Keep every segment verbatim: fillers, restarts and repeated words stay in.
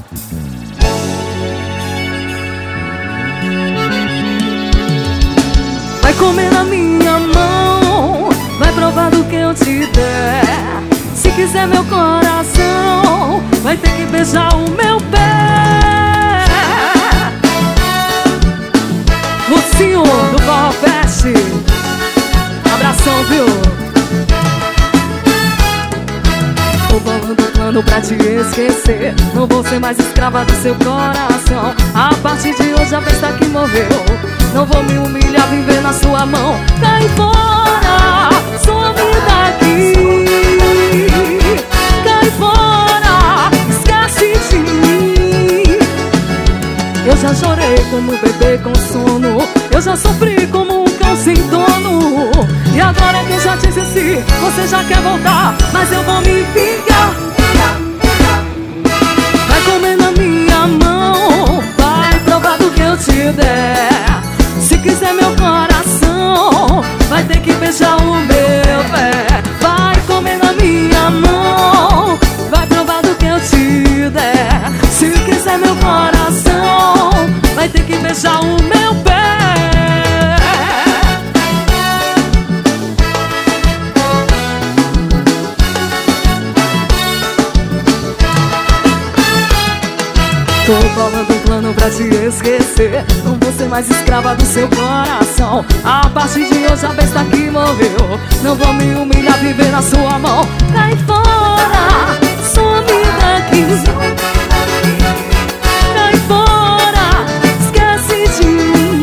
Vai comer na minha mão, vai provar do que eu te der. Se quiser meu coração, vai ter que beijar o meu pé. Mocinho do Forró Fest, abração, viu? Tô bolando plano pra te esquecer. Não vou ser mais escrava do seu coração. A partir de hoje a festa que morreu. Não vou me humilhar, viver na sua mão. Cai fora, some daqui. Cai fora, esquece de mim. Eu já chorei como um bebê com sono. Eu já sofri como um cão sem dono. E agora que eu já te esqueci, você já quer voltar, mas eu vou me vingar. Vai comer na minha mão, vai provar do que eu te der. Se quiser meu coração, vai ter que beijar o meu pé. Vai comer na minha mão, vai provar do que eu te der. Se quiser meu coração, vai ter que beijar o meu pé. Tô bolando um plano pra te esquecer. Não vou ser mais escrava do seu coração. A partir de hoje a besta que morreu. Não vou me humilhar, viver na sua mão. Cai fora, some daqui. Cai fora, esquece de mim.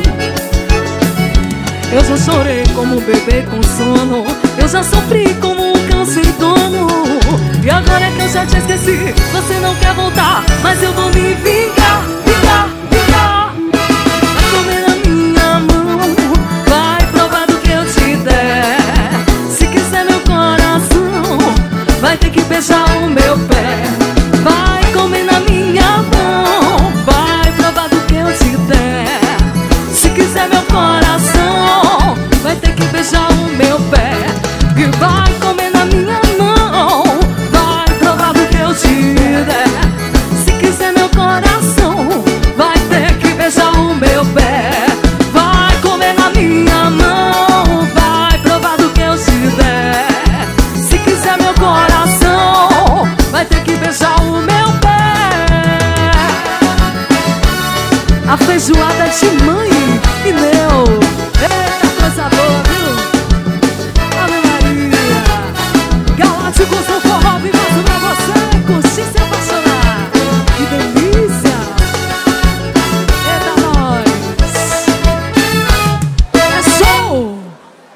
Eu já chorei como um bebê com sono. Eu já sofri como um cão sem dono. E agora é que eu já te esqueci, você não quer voltar, mas eu vou me vingar, vingar, vingar. Vai comer na minha mão, vai provar do que eu te der. Se quiser meu coração, vai ter que beijar o meu pé. Vai comer na minha mão, vai provar do que eu te der. Se quiser meu coração, vai ter que beijar o meu pé. E vai comer na minha mão, vai provar do que eu te der. Se quiser meu coração, vai ter que beijar o meu pé. Vai comer na minha mão, vai provar do que eu te der. Se quiser meu coração, vai ter que beijar o meu pé. A feijoada te manda.